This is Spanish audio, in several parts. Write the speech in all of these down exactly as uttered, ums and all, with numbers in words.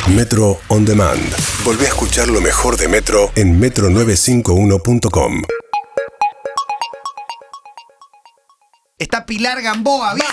Metro On Demand. Volvé a escuchar lo mejor de Metro en metro novecientos cincuenta y uno punto com. Está Pilar Gamboa, ¿viejo?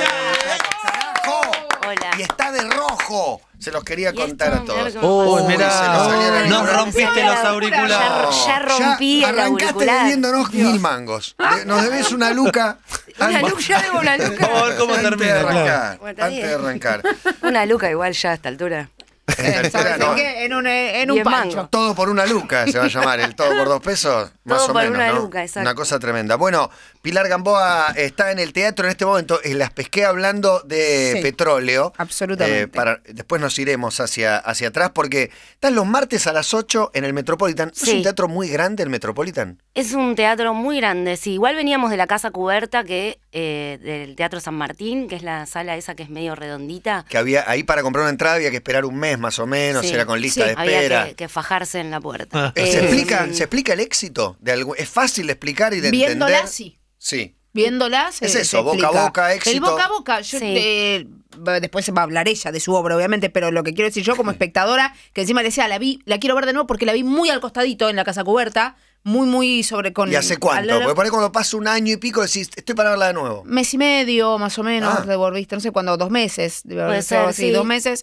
Hola. Y está de rojo. Se los quería Y contar esto, a todos. mirá cómo- Uy, Uy, mirá, se nos salieron nos los rompiste los auriculares. Ya, ya rompí Ya el arrancaste auricular. debiéndonos mil mangos. De- Nos debes una luca. Una luca, ya debo una luca. Vamos a ver cómo Antes de termina, claro. arrancar. Bueno, está Antes de bien. arrancar. Una luca igual ya a esta altura. Esta altura ¿Sabes no. en qué? En un, en un Diez pancho. mangos. Todo por una luca se va a llamar, el todo por dos pesos, más Todo o por menos, una ¿no? luca, exacto. Una cosa tremenda. Bueno, Pilar Gamboa está en el teatro en este momento, en Las Pesqué, hablando de Sí, petróleo. absolutamente. Eh, para, después nos iremos hacia, hacia atrás, porque están los martes a las ocho en el Metropolitan. ¿Es Sí. un teatro muy grande el Metropolitan? Es un teatro muy grande, sí. Igual veníamos de la Casa Cuberta, que eh, del Teatro San Martín, que es la sala esa que es medio redondita. Que había ahí para comprar una entrada había que esperar un mes más o menos, Sí, era con lista sí, de había espera. que, que fajarse en la puerta. Eh, ¿Se, Eh, explica, ¿Se explica el éxito? De algún, ¿Es fácil de explicar y de Viéndola, entender? sí. Sí. Viéndola, se, Es se eso, boca a explica. boca, éxito. El boca a boca, yo, Sí. eh, después se va a hablar ella de su obra, obviamente, pero lo que quiero decir yo como espectadora, que encima le decía, la vi, la quiero ver de nuevo porque la vi muy al costadito en la Casa Cubierta, muy, muy sobre con... ¿Y hace cuánto? al- Porque por ahí cuando pasa un año y pico decís, estoy para verla de nuevo. Mes y medio, más o menos, Ah. de volviste, no sé cuándo, dos meses, de Puede haber ser, sido así, sí. dos meses,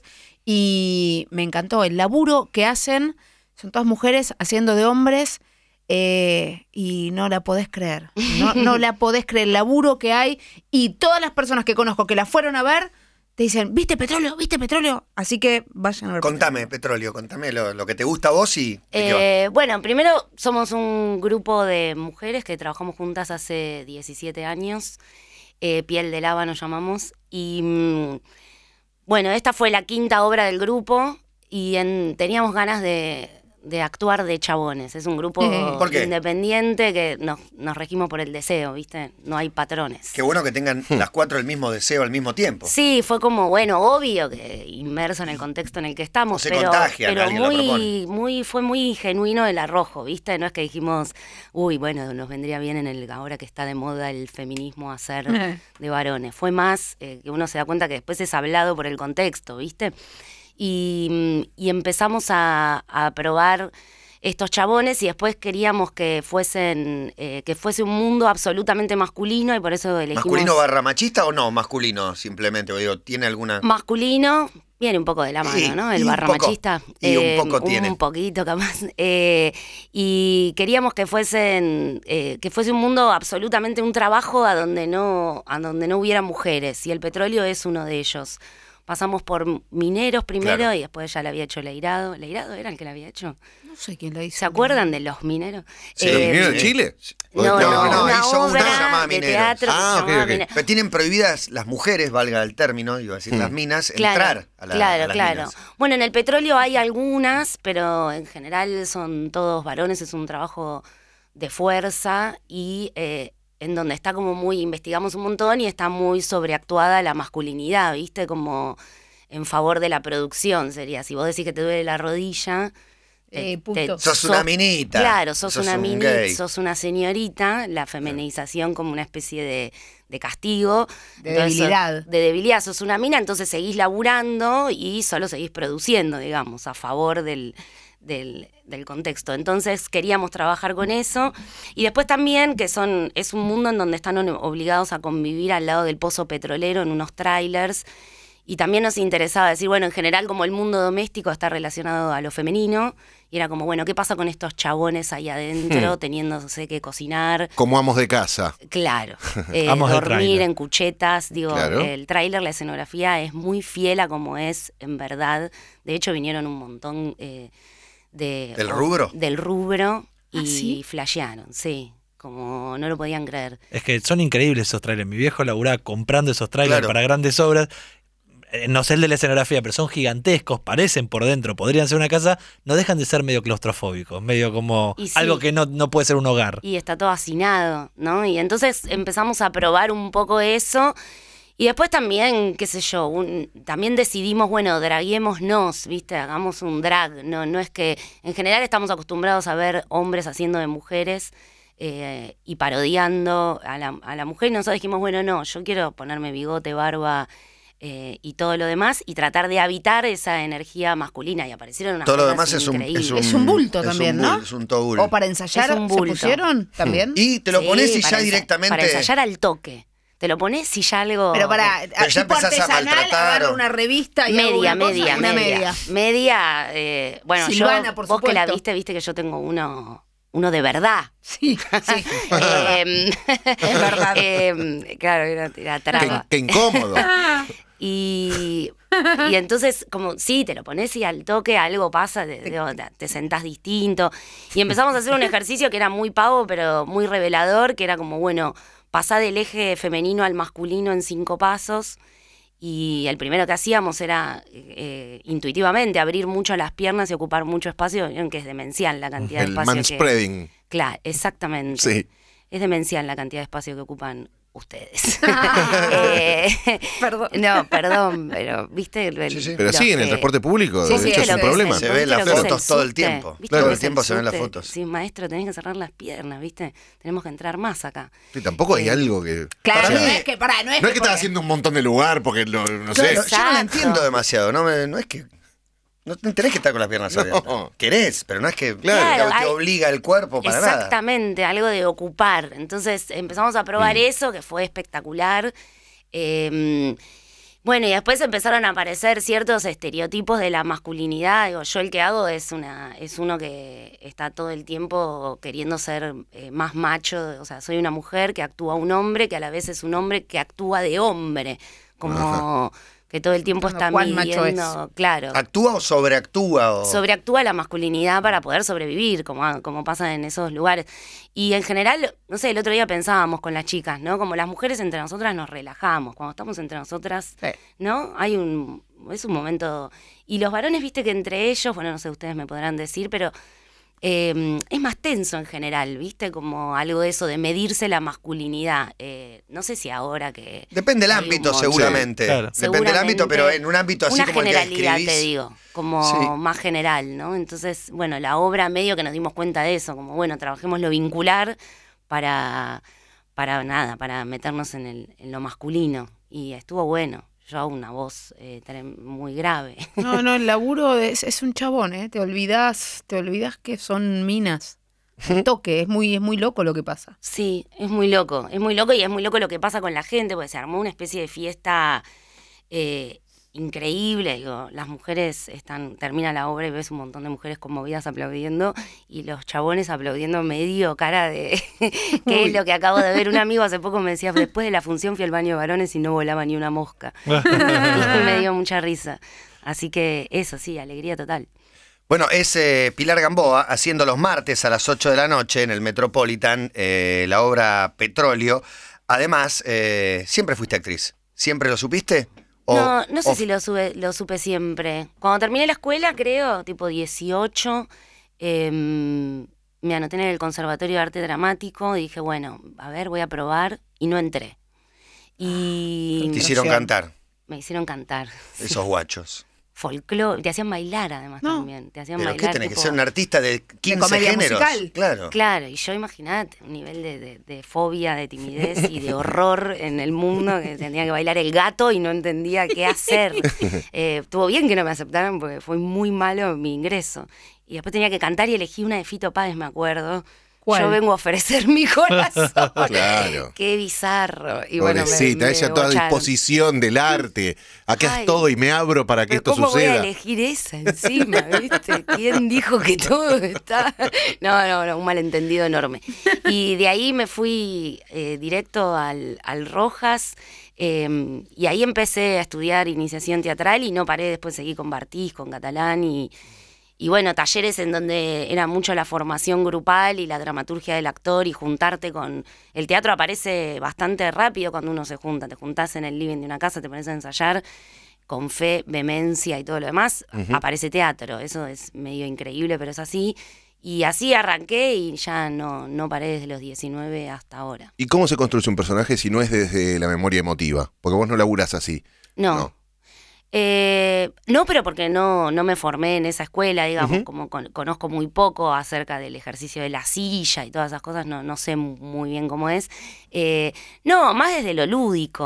y me encantó el laburo que hacen, son todas mujeres haciendo de hombres, eh, y no la podés creer, no, no la podés creer, el laburo que hay, y todas las personas que conozco que la fueron a ver, te dicen, ¿viste petróleo? ¿Viste petróleo? Así que vayan a ver. Contame, Petróleo, contame lo, lo que te gusta a vos y... ¿de qué va? Eh, bueno, primero somos un grupo de mujeres que trabajamos juntas hace diecisiete años. Eh, Piel de Lava nos llamamos. Y mm, bueno, esta fue la quinta obra del grupo y en- teníamos ganas de, de actuar de chabones. Es un grupo Eh. ¿Por qué? independiente que nos, nos regimos por el deseo, ¿viste? No hay patrones. Qué bueno que tengan las cuatro el mismo deseo al mismo tiempo. Sí, fue como, bueno, obvio que inmerso en el contexto en el que estamos, O se pero, contagian, pero alguien lo muy, propone. muy, fue muy genuino el arrojo, ¿viste? No es que dijimos, uy, bueno, nos vendría bien en el ahora que está de moda el feminismo hacer Eh. de varones. Fue más eh, que uno se da cuenta que después es hablado por el contexto, ¿viste? Y, y empezamos a, a probar estos chabones y después queríamos que fuesen eh, que fuese un mundo absolutamente masculino y por eso elegimos ¿Masculino barra machista o no? Masculino, simplemente. O digo, ¿tiene alguna...? masculino. Viene un poco de la mano, Y- ¿no? y El un barra poco. machista. Y un poco tiene. Un poquito, capaz. Eh, y queríamos que fuesen, eh, que fuese un mundo absolutamente un trabajo a donde no, a donde no hubiera mujeres. Y el petróleo es uno de ellos. Pasamos por mineros primero Claro. y después ya le había hecho Leirado. ¿Leirado era el que le había hecho? No sé quién la hizo. ¿Se acuerdan de los mineros? Sí, ¿Los Eh, mineros de Chile? No, No, no, no, una hizo una obra llamada de Mineros. teatro que Ah, se ok, llamaba ok. Mineros. Pero tienen prohibidas las mujeres, valga el término, iba a decir las minas, Claro, entrar a, la, claro, a las claro. minas. Bueno, en el petróleo hay algunas, pero en general son todos varones, es un trabajo de fuerza y eh, en donde está como muy, investigamos un montón y está muy sobreactuada la masculinidad, ¿viste? Como en favor de la producción sería. Si vos decís que te duele la rodilla... Eh, te- puto. te- Sos una minita. Claro, sos, Sos una un minita, gay. sos una señorita, la feminización como una especie de, de castigo. De Entonces, debilidad. De debilidad, sos una mina, entonces seguís laburando y solo seguís produciendo, digamos, a favor del, del, del contexto. Entonces queríamos trabajar con eso. Y después también que son es un mundo en donde están obligados a convivir al lado del pozo petrolero en unos trailers. Y también nos interesaba decir, bueno, en general como el mundo doméstico está relacionado a lo femenino, y era como, bueno, ¿qué pasa con estos chabones ahí adentro, teniendo, no sé, que cocinar? Como amos de casa. Claro, eh, Amos de dormir tráiler. en cuchetas, digo, Claro. el tráiler, la escenografía es muy fiel a como es en verdad. De hecho, vinieron un montón eh, de... ¿Del o- rubro? Del rubro, y ¿Ah, sí? flashearon, sí, como no lo podían creer. Es que son increíbles esos trailers. Mi viejo laburaba comprando esos trailers Claro. para grandes obras. Eh, No sé el de la escenografía, pero son gigantescos, parecen por dentro, podrían ser una casa, no dejan de ser medio claustrofóbicos, medio como Y sí. algo que no, no puede ser un hogar. Y está todo hacinado, ¿no? Y entonces empezamos a probar un poco eso. Y después también, qué sé yo, un- también decidimos, bueno, draguémonos, ¿viste? Hagamos un drag. No, no es que, en general estamos acostumbrados a ver hombres haciendo de mujeres eh, y parodiando a la, a la mujer. Y nosotros dijimos, bueno, no, yo quiero ponerme bigote, barba, eh, y todo lo demás, y tratar de habitar esa energía masculina. Y aparecieron unas Todo lo cosas demás es un, increíbles. es un... Es un bulto es también, un ¿no? bul- Es un togul. O para ensayar, Es un ¿se bulto. pusieron también? Y te lo Sí, pones y para ya ensa- directamente... Para ensayar al toque. Te lo pones y ya algo... Pero para, Pero ya tipo empezás a artesanal, maltratar, agarro o- una revista y hago Media, una cosa, media, una media. media. Media, eh, bueno, Silvana, yo, por vos que la supuesto. viste, viste que yo tengo uno, uno de verdad. Sí, sí. Em, Es verdad. em, claro, era, era Qué, traba. qué incómodo. Y, y entonces, como, sí, te lo pones y al toque algo pasa, te, te- te sentás distinto. Y empezamos a hacer un ejercicio que era muy pavo, pero muy revelador, que era como, bueno, pasá del eje femenino al masculino en cinco pasos. Y el primero que hacíamos era eh, intuitivamente abrir mucho las piernas y ocupar mucho espacio. Vieron que es demencial la cantidad de El espacio que... manspreading. Claro, exactamente. Sí. Es demencial la cantidad de espacio que ocupan ustedes. Eh, Perdón. No, perdón, pero viste. El- Sí, sí. Pero los sí, en el que- transporte público, Sí, de sí, hecho, es es un lo que problema. Se ven las ¿Viste lo que es fotos el todo el subte? tiempo. ¿Viste Todo lo que el es tiempo se ven las subte? fotos. Sí, maestro, tenés que cerrar las piernas, ¿viste? Tenemos que entrar más acá. Sí, tampoco hay algo que... Claro, Para no mí- es que, pará, no es No es que porque- estás haciendo un montón de lugar porque lo- no sé. Claro, yo no la Exacto. entiendo demasiado. No, me- no es que... No tenés que estar con las piernas No. abiertas. Querés, pero no es que Claro. te, te hay- obliga el cuerpo para nada. Exactamente, algo de ocupar. Entonces empezamos a probar eso, que fue espectacular. Eh, bueno, y después empezaron a aparecer ciertos estereotipos de la masculinidad. Digo, yo el que hago es una es uno que está todo el tiempo queriendo ser eh, más macho. O sea, soy una mujer que actúa un hombre, que a la vez es un hombre que actúa de hombre. Como que todo el tiempo Bueno, está ¿cuán macho midiendo, claro. ¿Actúa o sobreactúa? O... Sobreactúa la masculinidad para poder sobrevivir, como, como pasa en esos lugares. Y en general, no sé, el otro día pensábamos con las chicas, ¿no? Como las mujeres entre nosotras nos relajamos, cuando estamos entre nosotras, Sí. ¿no? Hay un, es un momento... Y los varones, viste que entre ellos, bueno, no sé, ustedes me podrán decir, pero eh, es más tenso en general, viste, como algo de eso de medirse la masculinidad. Eh, no sé si ahora que... Depende del hay un ámbito, montón. seguramente. Sí, claro. Depende del ámbito, pero en un ámbito así Una como el que generalidad, describís. te digo, como Sí. más general, ¿no? Entonces, bueno, la obra medio que nos dimos cuenta de eso, como, bueno, trabajemos lo vincular para, para nada, para meternos en, el, en lo masculino. Y estuvo bueno. Yo hago una voz eh, trem- muy grave. No, no, el laburo es, es un chabón, ¿eh? Te olvidas, te olvidas que son minas. El toque, es muy, es muy loco lo que pasa. Sí, es muy loco, es muy loco y es muy loco lo que pasa con la gente, porque se armó una especie de fiesta eh, increíble. Digo, las mujeres están, termina la obra y ves un montón de mujeres conmovidas aplaudiendo y los chabones aplaudiendo medio cara de qué es lo que acabo de ver. Un amigo hace poco me decía, después de la función fui al baño de varones y no volaba ni una mosca. Y me dio mucha risa. Así que eso sí, alegría total. Bueno, es eh, Pilar Gamboa haciendo los martes a las ocho de la noche en el Metropolitan eh, la obra Petróleo. Además, eh, ¿siempre fuiste actriz? ¿Siempre lo supiste? O- No, no sé o- si lo, sube, lo supe siempre. Cuando terminé la escuela, creo, tipo dieciocho, eh, me anoté en el Conservatorio de Arte Dramático y dije, bueno, a ver, voy a probar, y no entré. Y Te hicieron Frustración. cantar, me hicieron cantar. esos guachos. Folclore, te hacían bailar además No. también. Te hacían ¿Pero bailar. qué tenés que tipo- ser un artista de quince comedia géneros? musical. Claro. Claro, y yo imagínate, un nivel de, de- de fobia, de timidez y de horror en el mundo, que tenía que bailar el gato y no entendía qué hacer. Eh, estuvo bien que no me aceptaran porque fue muy malo mi ingreso. Y después tenía que cantar y elegí una de Fito Páez, me acuerdo. ¿Cuál? Yo vengo a ofrecer mi corazón. Claro. Qué bizarro. Y bueno, me- Pobrecita, me ella a toda bocharon. disposición del arte. Acá Ay. estoy y me abro para que Pero esto ¿cómo voy a suceda. elegir esa encima, viste? ¿Quién dijo que todo está...? No, no, no, un malentendido enorme. Y de ahí me fui eh, directo al, al Rojas eh, y ahí empecé a estudiar iniciación teatral y no paré, después seguí con Bartiz, con Catalán y... Y bueno, talleres en donde era mucho la formación grupal y la dramaturgia del actor y juntarte con... El teatro aparece bastante rápido cuando uno se junta. Te juntás en el living de una casa, te pones a ensayar con fe, vehemencia y todo lo demás. Aparece teatro. Eso es medio increíble, pero es así. Y así arranqué y ya no, no paré desde los diecinueve hasta ahora. ¿Y cómo se construye un personaje si no es desde la memoria emotiva? Porque vos no laburás así. No. No. Eh, no, pero porque no, no me formé en esa escuela, digamos, como con- conozco muy poco acerca del ejercicio de la silla y todas esas cosas, no, no sé mu- muy bien cómo es. Eh, no, más desde lo lúdico,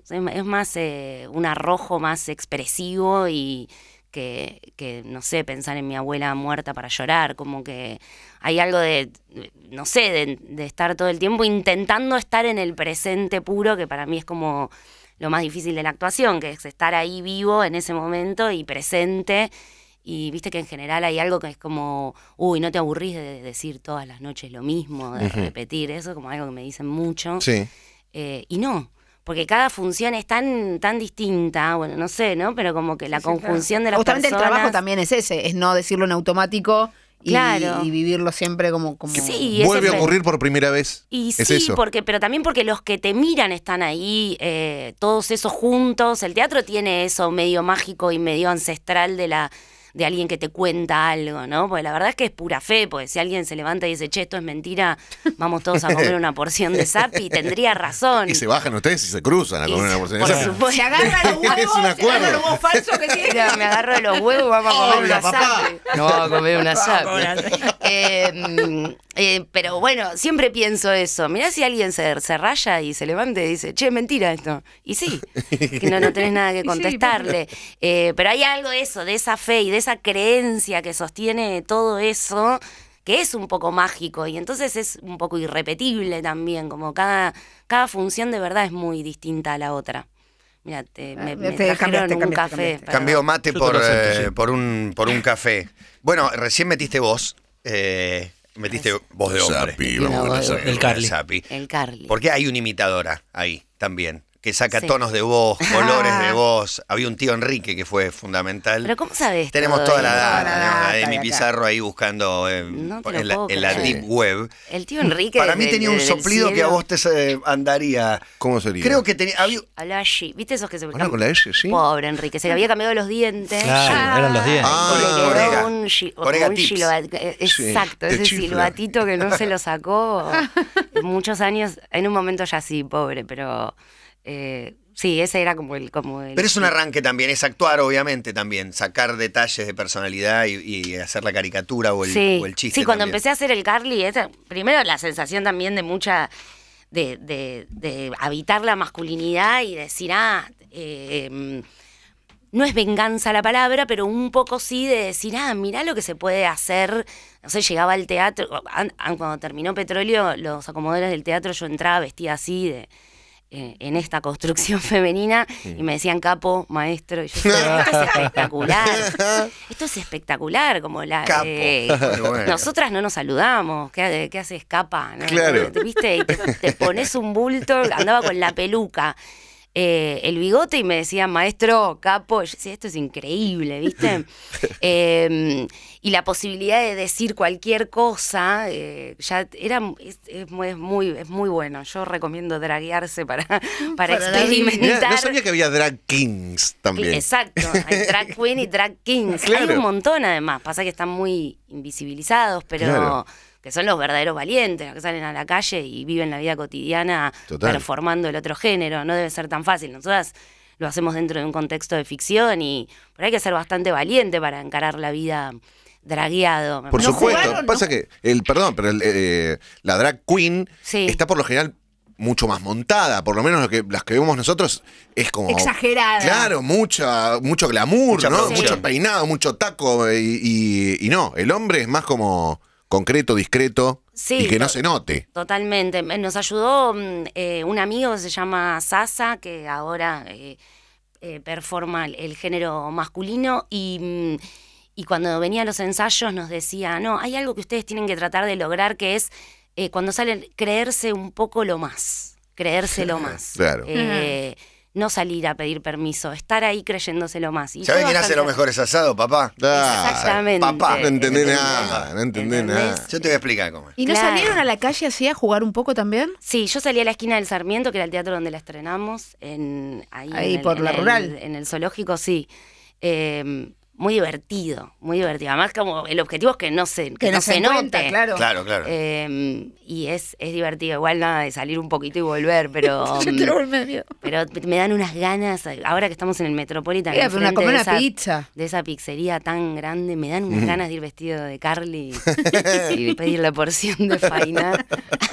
Es, es más eh, un arrojo más expresivo y que, que, no sé, pensar en mi abuela muerta para llorar, como que hay algo de, no sé, de, de estar todo el tiempo intentando estar en el presente puro, que para mí es como lo más difícil de la actuación, que es estar ahí vivo en ese momento y presente. Y viste que en general hay algo que es como, uy, no te aburrís de decir todas las noches lo mismo, de uh-huh. repetir eso, como algo que me dicen mucho. Sí. Eh, y no, porque cada función es tan tan distinta, bueno, no sé, ¿no? Pero como que la sí, conjunción sí, claro. de las Justamente personas... el trabajo también es ese, es no decirlo en automático y, claro. y vivirlo siempre como... como... Sí, ¿Vuelve a ocurrir por primera vez? Y ¿Es sí, eso? Porque, pero también porque los que te miran están ahí, eh, todos esos juntos. El teatro tiene eso medio mágico y medio ancestral de la... de alguien que te cuenta algo, ¿no? Porque la verdad es que es pura fe, porque si alguien se levanta y dice, che, esto es mentira, vamos todos a comer una porción de zapi, tendría razón. Y se bajan ustedes y se cruzan a comer una porción de por zapi. supuesto. Se agarra los huevos, Es un acuerdo. se agarra los huevos falsos que tiene. Mira, me agarro de los huevos, vamos a comer Obvio, una papá. zapi. No vamos a comer una zapi. eh, eh, pero bueno, siempre pienso eso. Mirá si alguien se, se raya y se levanta y dice, che, mentira esto. Y sí, que no, no tenés nada que contestarle. Eh, pero hay algo de eso, de esa fe y de esa creencia que sostiene todo eso, que es un poco mágico y entonces es un poco irrepetible también, como cada, cada función de verdad es muy distinta a la otra. Mira, te, me, me Te trajeron cambiaste, un cambiaste, café. cambiaste. perdón. Cambió mate Yo te por, lo acepto, eh, sí. por, un, por un café. Bueno, recién metiste voz. Eh, metiste voz de hombre. Zapi, Una vamos con voz la de- zapi. El Carly. Zapi. El Carly. Porque hay una imitadora ahí también, que saca Sí. tonos de voz, colores de voz. Había un tío Enrique que fue fundamental. Pero ¿cómo sabes Tenemos todo toda la eso? data, Toda la tenemos la de data mi de acá. Pizarro ahí buscando eh, No te lo en, la, puedo en la creer. deep web. El tío Enrique. Para mí de- tenía de- un del soplido que a cielo. vos te eh, andaría. ¿Cómo sería? Creo que tenía. Había, Hablaba allí. ¿Viste esos que se Habla con la S, ¿sí? Pobre Enrique, se le había cambiado los dientes. Claro, eran los dientes. Ah, Y le quedó Corega. un, gi- como Corega un tips. silba- eh, Sí, Exacto, te ese chifla. silbatito que no se lo sacó muchos años. En un momento ya sí, pobre, pero eh, sí, ese era como el, como el. pero es un arranque también, es actuar obviamente también, sacar detalles de personalidad y, y hacer la caricatura o el, Sí, o el chiste. sí, cuando también. empecé a hacer el Carly, esa- primero la sensación también de mucha. de, de, de habitar la masculinidad y decir, ah, eh, em, no es venganza la palabra, pero un poco sí de decir, ah, mirá lo que se puede hacer. No sé, llegaba al teatro, an- an- cuando terminó Petróleo, los acomodadores del teatro, yo entraba vestida así de eh, en esta construcción femenina y me decían capo, maestro, y yo decía, esto es espectacular, esto es espectacular, como la Capo. eh, Muy bueno. nosotras no nos saludamos, ¿qué, qué haces capa? ¿no? Claro. ¿Viste? Y te, te pones un bulto, andaba con la peluca. Eh, el bigote y me decían, maestro, capo. Y yo decía, esto es increíble, ¿viste? Eh, y la posibilidad de decir cualquier cosa, eh, ya era es, es muy, es muy es muy bueno. Yo recomiendo draguearse para, para, Para la experimentar. Mirá, no sabía que había drag kings también. Exacto, hay drag queen y drag kings. Claro. Hay un montón además, pasa que están muy invisibilizados, pero Claro. que son los verdaderos valientes, los que salen a la calle y viven la vida cotidiana Total. performando el otro género. No debe ser tan fácil. Nosotras lo hacemos dentro de un contexto de ficción y pero hay que ser bastante valiente para encarar la vida dragueado. Por ¿No supuesto. jugaron, Pasa que, el perdón, pero el, eh, la drag queen Sí. está por lo general mucho más montada. Por lo menos lo que, las que vemos nosotros es como. Exagerada. Claro, mucha, mucho glamour, Mucha ¿no? producción. Mucho peinado, mucho taco. Y, y- y no, el hombre es más como concreto, discreto Sí, y que no to- se note. Totalmente. Me- Nos ayudó mm, eh, un amigo que se llama Sasa, que ahora eh, eh, performa el, el género masculino y, mm, y cuando venía a los ensayos nos decía, no, hay algo que ustedes tienen que tratar de lograr que es eh, cuando salen, creerse un poco lo más, creérselo más. Claro. Eh, No salir a pedir permiso, estar ahí creyéndoselo más. Y ¿Sabés fue quién hace los bastante- mejores asados, papá? Ah, Exactamente. papá, no entendés ¿Entendés? nada, no entendés ¿Entendés? nada. Yo te voy a explicar cómo es. ¿Y no Claro. salieron a la calle así a jugar un poco también? Sí, yo salí a la esquina del Sarmiento, que era el teatro donde la estrenamos, en, ahí, Ahí en el- por en la el- rural. En el zoológico, sí. Eh, muy divertido, muy divertido. Además, como el objetivo es que no se, que Que no no se se note. cuenta, claro. Claro, claro. Eh, y es, es divertido. Igual nada de salir un poquito y volver, pero... Yo quiero volver medio. Pero me dan unas ganas, ahora que estamos en el Metropolitan, Mira, pero una- enfrente comer de una esa- pizza. de esa pizzería tan grande, me dan unas ganas de ir vestido de Carly y pedir la porción de faina.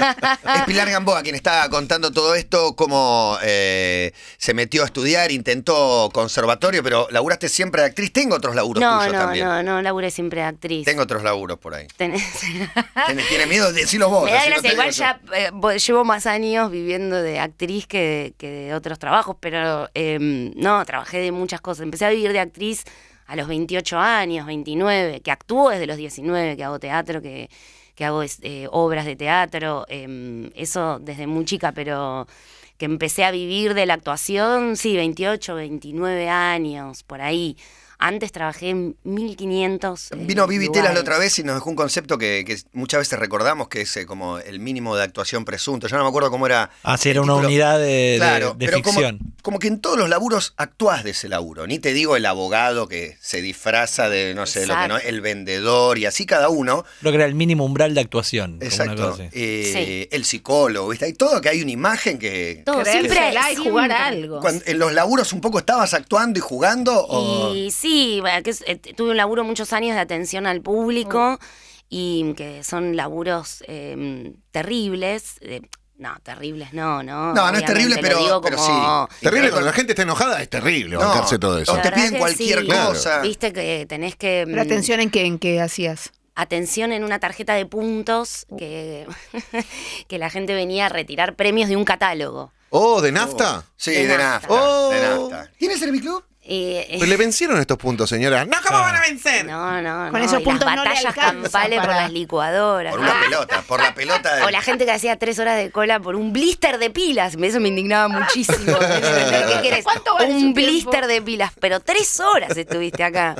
Es Pilar Gamboa quien está contando todo esto, cómo eh, se metió a estudiar, intentó conservatorio, pero laburaste siempre de actriz. Tengo otros laburos No, tuyos no, también. no, no, laburé siempre de actriz. Tengo otros laburos por ahí. Tenés- ¿Tiene, tiene miedo de decirlo vos? Me da así no gracia, te igual digo yo. ya eh, vo- llevo más años viviendo de actriz que de, que de otros trabajos, pero eh, no, trabajé de muchas cosas. Empecé a vivir de actriz a los veintiocho años, veintinueve, que actúo desde los diecinueve, que hago teatro, que, que hago eh, obras de teatro, eh, eso desde muy chica, pero que empecé a vivir de la actuación, sí, veintiocho, veintinueve años, por ahí. Antes trabajé en mil quinientos. eh, Vino Vivi Telas la lugares. otra vez y nos dejó un concepto que, que muchas veces recordamos, que es eh, como el mínimo de actuación presunto. Ya no me acuerdo cómo era. Ah, sí, era el una título. unidad de, de- Claro, de pero como, ficción. como que en todos los laburos actuás de ese laburo. Ni te digo el abogado que se disfraza de, no sé, lo que no, Exacto. el vendedor y así cada uno. Creo que era el mínimo umbral de actuación. como una Exacto. cosa así. Eh, El psicólogo, ¿viste? Hay todo, que hay una imagen que... Todo, siempre, Creérsela y jugar siempre. a algo. Cuando- en los laburos un poco estabas actuando y jugando o... Y sí, bueno, que es- eh, tuve un laburo muchos años de atención al público y que son laburos eh, terribles. eh, no, terribles no, no. No, no es terrible, obviamente, lo pero- digo pero como- sí. Terrible, Pero- cuando la gente está enojada es terrible No, bancarse todo eso. o La te verdad piden que cualquier sí. cosa. Viste que tenés que... Pero mm, atención en qué, en qué hacías. atención en una tarjeta de puntos que, que la gente venía a retirar premios de un catálogo. Oh, ¿de nafta? Sí, De de nafta. nafta. Oh. De nafta. ¿Quién es el Club? Eh, eh, Pues le vencieron estos puntos, señora. No, ¿cómo van a vencer? no, no, Con no. esos y puntos las no le batallas alcanza campales por para- las licuadoras. Por una Ah, pelota, por la pelota de... O la gente que hacía tres horas de cola por un blister de pilas. Eso me indignaba muchísimo. ¿Qué querés? ¿Cuánto vale Un su blister tiempo? de pilas. Pero tres horas estuviste acá.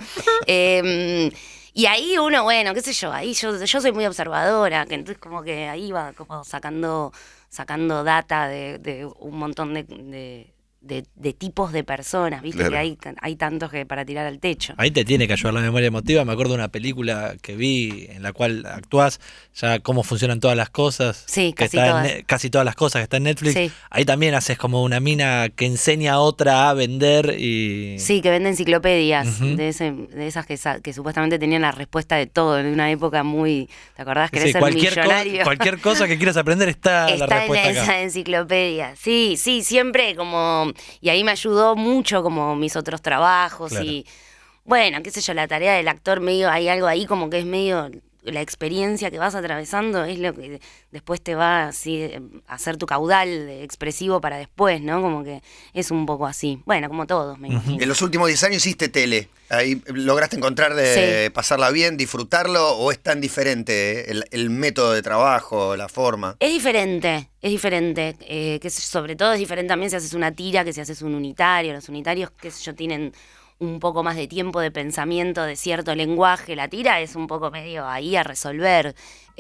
Eh, y ahí uno, bueno, qué sé yo, ahí yo, yo soy muy observadora, que entonces como que ahí va como sacando, sacando data de, de un montón de, de, de- de tipos de personas, viste Claro. que hay, hay tantos que para tirar al techo. Ahí te tiene que ayudar la memoria emotiva. Me acuerdo de una película que vi en la cual actuás, ya cómo funcionan todas las cosas. Sí, que casi está en todas. Ne- casi todas las cosas que está en Netflix. Sí. Ahí también haces como una mina que enseña a otra a vender y... Sí, que vende enciclopedias, Ujú. de, ese- de esas que, sa- que supuestamente tenían la respuesta de todo, en una época muy... ¿Te acordás? ¿Querés Sí, ser cualquier, co- millonario? cualquier cosa que quieras aprender está, la Está en respuesta esa acá. enciclopedia. Sí, sí, siempre como... Y ahí me ayudó mucho como mis otros trabajos Claro. y... Bueno, qué sé yo, la tarea del actor medio... Hay algo ahí como que es medio... La experiencia que vas atravesando es lo que después te va así, eh, a hacer tu caudal expresivo para después, ¿no? Como que es un poco así. Bueno, como todos, me imagino. En los últimos diez años hiciste tele. Ahí lograste encontrar de Sí. pasarla bien, disfrutarlo, o es tan diferente eh, el, el método de trabajo, la forma. Es diferente, es diferente. Eh, que sobre todo es diferente también si haces una tira que si haces un unitario. Los unitarios, qué sé yo, tienen un poco más de tiempo de pensamiento de cierto lenguaje. La tira es un poco medio ahí a resolver.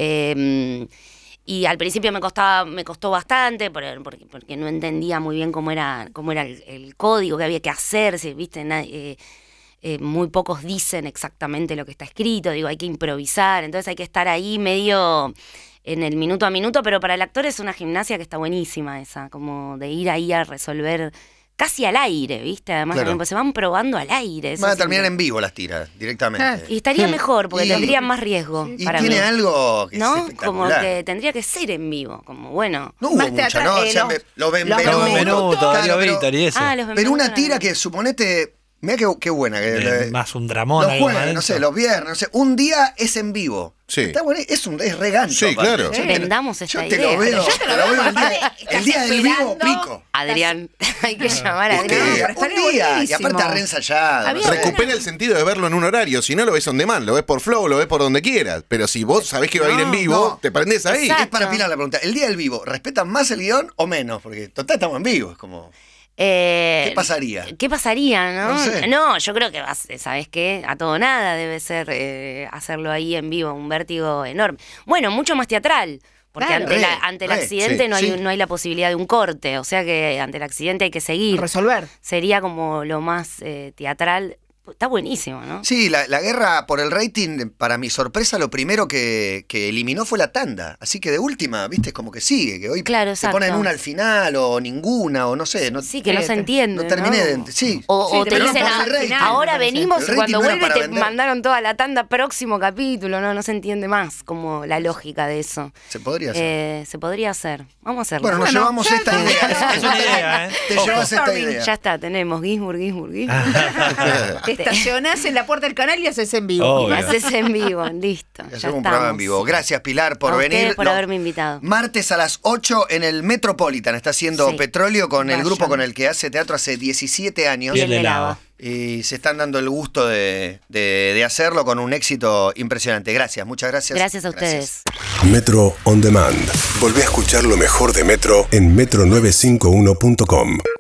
Eh, y al principio me costaba, me costó bastante por- porque, porque no entendía muy bien cómo era, cómo era el, el código que había que hacer, si, ¿viste? Na- eh, eh, muy pocos dicen exactamente lo que está escrito, digo, hay que improvisar, entonces hay que estar ahí medio en el minuto a minuto, pero para el actor es una gimnasia que está buenísima esa, como de ir ahí a resolver casi al aire, ¿viste? Además Claro. también, pues se van probando al aire. eso Van a es terminar siempre- en vivo las tiras, directamente. Y estaría mejor, porque Y- tendrían más riesgo Y para tiene mí. algo que es ¿No? Como espectacular. que tendría que ser en vivo, como bueno. No hubo Más mucha, teatral, ¿no? eh, O sea, los- me- los ven los Benvenuto, Los Benvenuto, claro, Darío pero- Vítor y eso. Ah, los Pero una Benvenuto tira eran- que suponete... Mira qué, qué buena. Que, Eh, le- más un dramón. los algo jueves, más no sé, denso. los viernes, no sé. Un día es en vivo. Sí. Está bueno, es un es regancho. Sí, aparte. claro. Yo te- Vendamos esta yo te idea. lo veo, Yo te lo te lo veo, veo el día, aparte, el estás día del vivo esperando. pico. Adrián, hay que llamar a Un Adrián. día, pero un estaría día. Y buenísimo. aparte reensayado. Había no sé. Recupera el sentido de verlo en un horario. Si no, lo ves on demand, lo ves por Flow, lo ves por donde quieras. Pero si vos sabés que va a ir en No, vivo, no. te prendés ahí. Exacto. Es para Pilar la pregunta. El día del vivo, ¿respetan más el guión o menos? Porque total estamos en vivo. Es como. Eh, ¿Qué pasaría? ¿Qué pasaría, no? No sé. No, yo creo que, vas- ¿sabes qué? A todo nada debe ser eh, hacerlo ahí en vivo, un vértigo enorme. Bueno, mucho más teatral, porque Claro. ante, Re, la- ante el re, accidente sí, no, hay, sí. no hay la posibilidad de un corte, o sea que ante el accidente hay que seguir. Resolver. Sería como lo más eh, teatral está buenísimo, ¿no? Sí, la, la guerra por el rating, para mi sorpresa, lo primero que, que eliminó fue la tanda. Así que de última, viste, es como que sigue, que hoy Claro, te exacto. ponen una al final o ninguna, o no sé. No, Sí, que no Sí, se entiende. no terminé ¿no? de... Sí. O, Sí, o te te ponen dicen, por "Ah, el rating, ahora me parece. venimos El y rating cuando no era vuelve para te vender. mandaron toda la tanda, próximo capítulo, no, no se entiende más como la lógica de eso. Se podría hacer. Eh, se podría hacer. Vamos a hacerlo. Bueno, nos Bueno, llevamos ya esta está. idea. Es una idea, ¿eh? Te Ojo. llevas esta Brainstorming, idea. Ya está, tenemos Gizmur, Gizmur, Gizmur. Te estacionás en la puerta del canal y haces en vivo. Obvio. Haces en vivo, listo. Y Ya hacemos un programa en estamos. vivo. Gracias, Pilar, por A venir. ustedes por Lo- haberme invitado. Martes a las ocho en el Metropolitan. Está haciendo Sí. Petróleo con el Vayan. grupo con el que hace teatro hace diecisiete años. Piel Piel de de lava. lava. Y se están dando el gusto de, de- de hacerlo con un éxito impresionante. Gracias, muchas gracias. Gracias a ustedes. Metro On Demand. Volvé a escuchar lo mejor de Metro en metro novecientos cincuenta y uno punto com.